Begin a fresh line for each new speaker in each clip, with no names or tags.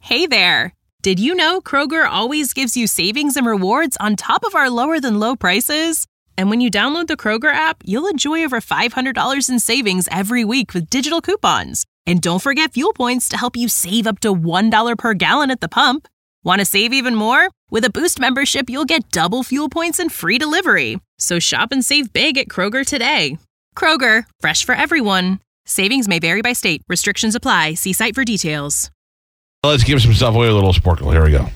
Hey there! Did you know Kroger always gives you savings and rewards on top of our lower-than-low prices? And when you download the Kroger app, you'll enjoy over $500 in savings every week with digital coupons. And don't forget fuel points to help you save up to $1 per gallon at the pump. Want to save even more? With a Boost membership, you'll get double fuel points and free delivery. So shop and save big at Kroger today. Kroger, fresh for everyone. Savings may vary by state. Restrictions apply. See site for details.
Let's give some stuff away with a little Sporkle. Here we go.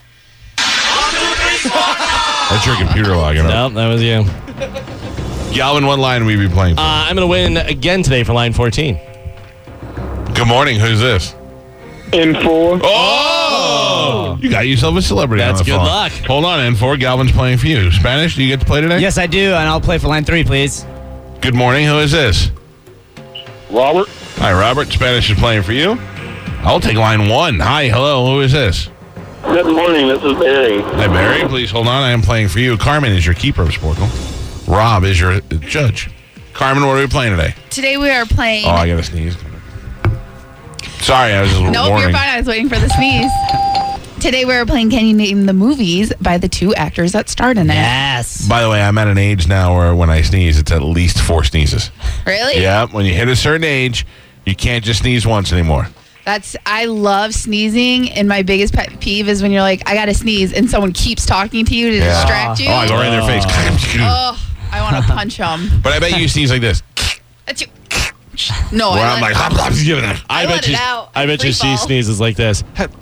That's your computer logging up.
Nope, that was you.
Galvin, what line will we be playing for?
I'm going to win again today for line 14.
Good morning. Who's this?
N4.
Oh! You got yourself a celebrity
That's
on the
good
phone.
luck.
Hold on, N4. Galvin's playing for you. Spanish, do you get to play today?
Yes, I do, and I'll play for line 3, please.
Good morning. Who is this?
Robert.
Hi, Robert. Spanish is playing for you. I'll take line 1. Hi, hello. Who is this?
Good morning. This is Barry.
Hi, Barry. Please hold on. I am playing for you. Carmen is your keeper of Sporkle. Rob is your judge. Carmen, what are we playing today?
Today we are playing.
Oh, I got to sneeze. Sorry, I was just
Nope,
warning.
you're fine. I was waiting for the sneeze. Today we are playing Can You Name the Movies by the 2 actors that starred in it.
Yes.
By the way, I'm at an age now where when I sneeze, it's at least 4 sneezes.
Really?
Yeah, when you hit a certain age, you can't just sneeze once anymore.
I love sneezing, and my biggest pet peeve is when you're like, I gotta sneeze, and someone keeps talking to you to distract you.
Oh, I go right in their face.
Oh, I want to punch them.
But I bet you sneeze like this.
No,
Where
I
I'm
let
like,
I let it out.
I bet you she
Free fall.
sneezes like this.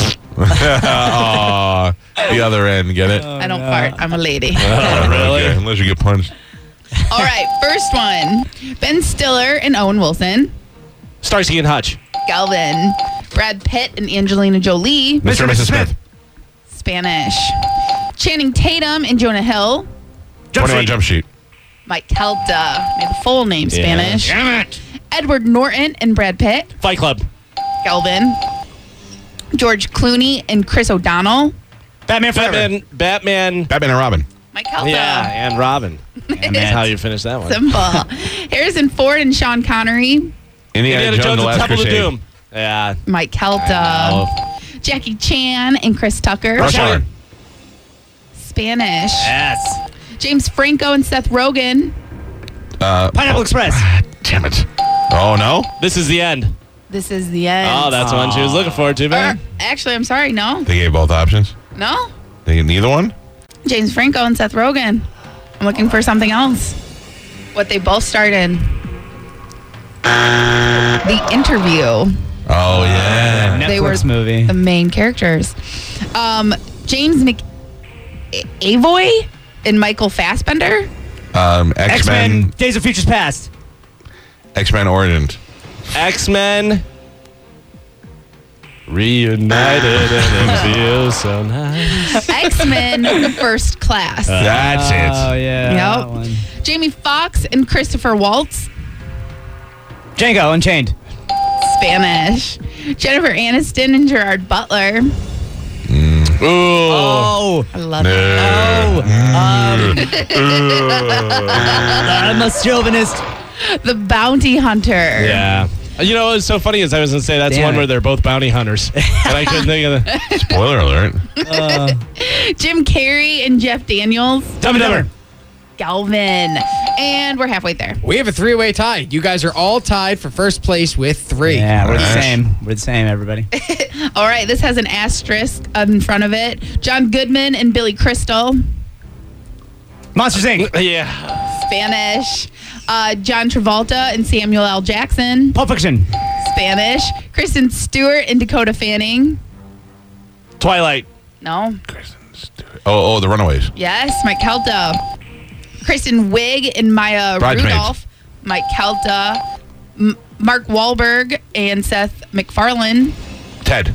Aw, the other end, get it?
I don't fart. I'm a lady.
Really?
Okay, unless you get punched.
All right, first one. Ben Stiller and Owen Wilson.
Starsky and Hutch.
Galvin. Brad Pitt and Angelina Jolie.
Mr. and Mrs. Smith.
Spanish. Channing Tatum and Jonah Hill.
21 Jump Street.
Mike Kelta. Made the full name Spanish.
Damn it.
Edward Norton and Brad Pitt.
Fight Club.
Galvin. George Clooney and Chris O'Donnell.
Batman Forever.
Batman.
Batman and Robin.
Mike Kelta.
Yeah, and Robin. That's how you finish that one.
Simple. Harrison Ford and Sean Connery.
Indiana Jones, the Last
Temple of
Crusade.
Doom. Yeah.
Mike Kelta. Jackie Chan and Chris Tucker.
Rush Hour.
Spanish.
Yes.
James Franco and Seth Rogen.
Pineapple Express.
Damn it. Oh, no?
This is the end.
This is the end.
Oh, that's the one she was looking for, too bad.
Actually, I'm sorry. No.
They gave both options?
No.
They gave neither one?
James Franco and Seth Rogen. I'm looking for something else. What they both starred in. The Interview.
Oh, yeah.
Netflix
They were
movie.
the main characters. James McAvoy and Michael Fassbender.
X-Men.
Days of Futures Past.
X-Men Origins.
X-Men. Reunited and it feels so nice.
X-Men First Class.
That's it.
Oh, yeah.
Yep.
that one.
Jamie Foxx and Christopher Waltz.
Django Unchained.
Spanish. Jennifer Aniston and Gerard Butler.
Ooh.
Oh.
I love it.
I'm a chauvinist.
The Bounty Hunter.
Yeah. You know, what's so funny is I was going to say that's
Damn
one
it.
where they're both bounty hunters. And I couldn't think of the...
Spoiler alert.
Jim Carrey and Jeff Daniels.
Dumb and Dumber.
Galvin. And we're halfway there.
We have a 3-way tie. You guys are all tied for first place with 3.
Yeah, we're the
Nice.
same. We're the same, everybody.
All right, this has an asterisk in front of it. John Goodman and Billy Crystal.
Monsters, Inc.
Yeah.
Spanish. John Travolta and Samuel L. Jackson.
Pulp Fiction.
Spanish. Kristen Stewart and Dakota Fanning.
Twilight.
No.
Oh, The Runaways.
Yes, Mike Kelta. Kristen Wiig and Maya
Bridesmaids.
Rudolph. Mike Kelta. Mark Wahlberg and Seth MacFarlane.
Ted.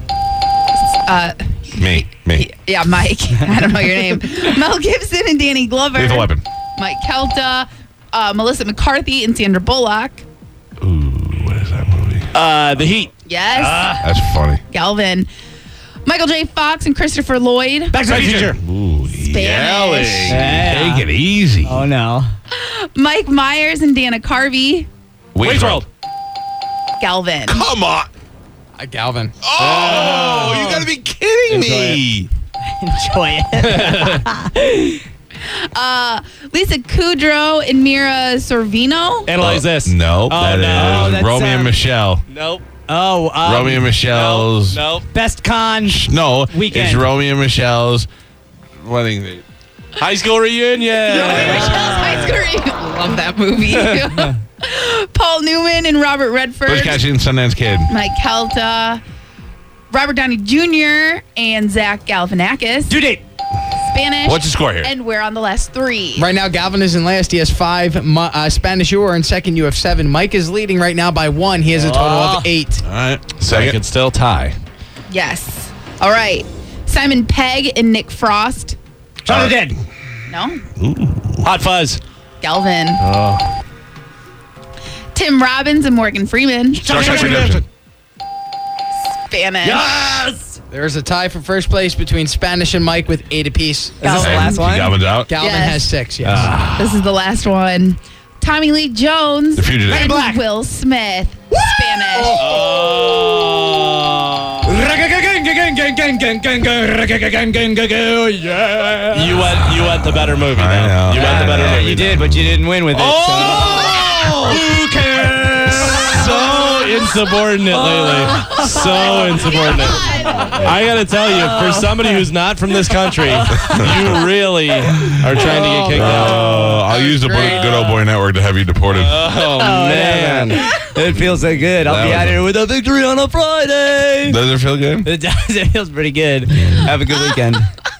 Me.
Yeah, Mike. I don't know your name. Mel Gibson and Danny Glover.
Lethal Weapon.
Mike Kelta. Melissa McCarthy and Sandra Bullock.
Ooh, what is that movie?
The Heat.
Yes.
That's funny.
Galvin. Michael J. Fox and Christopher Lloyd.
Back to the Future.
Ooh, yelling.
Yeah.
Take it easy.
Oh, no.
Mike Myers and Dana Carvey.
Wayne's World.
Galvin.
Come on.
Galvin.
Oh, you got me.
Enjoy it.
Lisa Kudrow and Mira Sorvino.
Analyze this.
Nope.
Oh,
that
no.
is
That's,
Romeo and Michelle.
Nope.
Oh,
Romeo and Michelle's.
Nope.
Best con.
No,
Weekend.
it's Romeo and Michelle's wedding date.
High school reunion.
High School Reunion. Love that movie. Paul Newman and Robert Redford.
First catching Sundance Kid.
Mike Kelta. Robert Downey Jr. and Zach Galifianakis.
Due date.
Spanish.
What's the score here?
And we're on the last 3.
Right now, Galvin is in last. He has 5. Spanish, you are in second. You have 7. Mike is leading right now by 1. He has a total of 8.
All right.
So I
Second.
could still tie.
Yes. All right. Simon Pegg and Nick Frost.
Shaun of the Dead.
No.
Hot Fuzz.
Galvin. Tim Robbins and Morgan Freeman.
Shawshank Redemption.
Spanish.
Yes.
There's a tie for first place between Spanish and Mike with 8 apiece.
Is this the last
And
one?
Galvin's out.
Galvin
Yes.
has 6, yes.
This is the last one. Tommy Lee Jones
The Fugitive.
and
Black.
Will Smith. Spanish.
You went the better movie.
I
though.
know.
You went the better
Yeah,
movie.
You did, but you didn't win with it.
Who cares? So insubordinate lately. So insubordinate. I gotta tell you, for somebody who's not from this country, you really are trying to get kicked out.
I'll use the Good Old Boy Network to have you deported.
Oh, man.
It feels so good. I'll
That
be
was
out
a-
here with a victory on a Friday.
Does it feel good?
It does. It feels pretty good. Have a good weekend.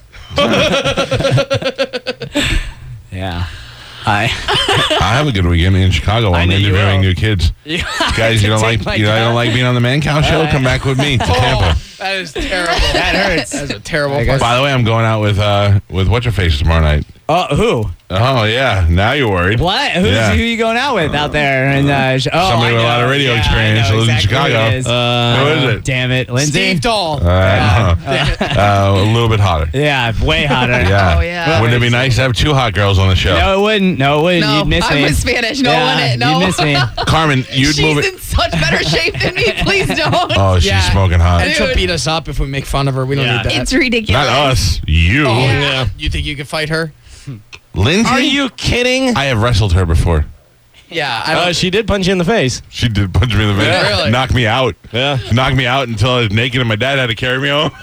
Yeah. Hi.
I have a good weekend in Chicago.
I
I'm
know you
interviewing
will.
new kids. Guys, you don't like being on the Man Cow show? Come back with me to Tampa.
That is terrible.
That hurts.
That's a terrible
I guess-
By the way, I'm going out with What's Your Face tomorrow night.
Oh, who?
Oh yeah, now you're worried.
What? Who
Yeah.
are you going out with out there? And
Somebody with a lot of radio experience that lives in Chicago.
Who,
Who is it?
Damn it, Lindsay.
Steve Dahl.
A little bit hotter.
Yeah, way hotter.
Yeah.
Oh, yeah.
Wouldn't it be nice to have 2 hot girls on the show?
No, it wouldn't. No, it wouldn't.
No,
You'd miss
I'm
me.
with Spanish. No,
yeah,
wouldn't. No.
You'd miss me.
Carmen, you'd move
She's
it.
in such better shape than me. Please don't.
Oh, she's
Yeah.
smoking hot.
And she'll
Dude.
beat us up if we make fun of her. We don't
Yeah.
need that.
It's ridiculous.
Not us. You.
Oh,
Yeah.
You think you can fight her?
Lindsay?
Are you kidding?
I have wrestled her before.
Yeah. I don't,
She did punch you in the face.
She did punch me in the face.
Yeah, really?
Knock me out.
Yeah.
She knocked me out until I was naked and my dad had to carry me home.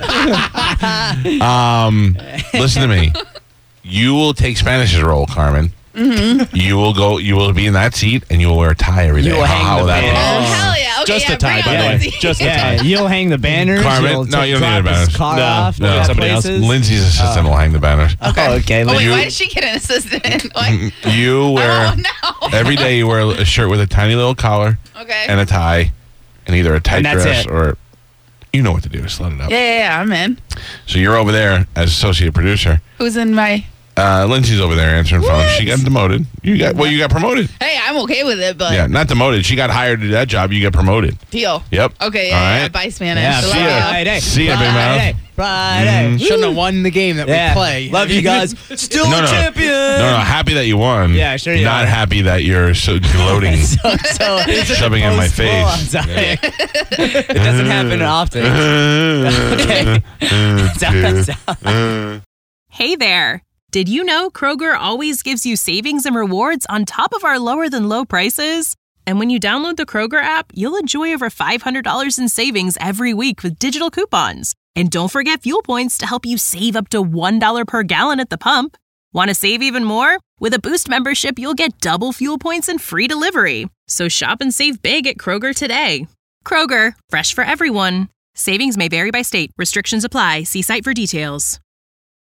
Listen to me. You will take Spanish's role, Carmen. Mm-hmm. You will be in that seat and you will wear a tie every day.
You will hang
How
the
will that
banner.
be?
Oh, hell yeah. Okay,
Just
yeah,
a tie,
bring
by
on
the way.
Lindsay.
Just a
Yeah,
tie.
you'll hang the banners.
Carmen?
You'll
No, you don't
drop
need the
his
banners.
car
No,
off.
no,
to
somebody else.
places.
Lindsay's assistant will hang the banners.
Oh, okay.
Oh, wait,
You-
why did she get an assistant? Like,
You wear
oh, no.
every day. You wear a shirt with a tiny little collar
Okay.
and a tie, and either a tight
And that's
dress
it.
or you know what to do. Just let it up.
Yeah, I'm in.
So you're over there as associate producer.
Who's in my...
Lindsay's over there answering phones. She got demoted. You got promoted.
Hey, I'm okay with it, but
Yeah, not demoted. She got hired to do that job. You got promoted.
deal.
Yep.
Okay,
All
yeah,
right.
bye, Spanish.
Yeah,
Love
see ya.
ya.
Friday.
See ya, big mouth.
Friday. Friday.
shouldn't have won the game that
Yeah.
we play.
Love you guys. Still
No,
a
no.
champion.
No, happy that you won.
Yeah, sure you
Not
are.
happy that you're so gloating,
So,
shoving in my
Oh, I'm
face.
sorry. It doesn't happen often. Okay.
Hey there! Did you know Kroger always gives you savings and rewards on top of our lower than low prices? And when you download the Kroger app, you'll enjoy over $500 in savings every week with digital coupons. And don't forget fuel points to help you save up to $1 per gallon at the pump. Want to save even more? With a Boost membership, you'll get double fuel points and free delivery. So shop and save big at Kroger today. Kroger, fresh for everyone. Savings may vary by state. Restrictions apply. See site for details.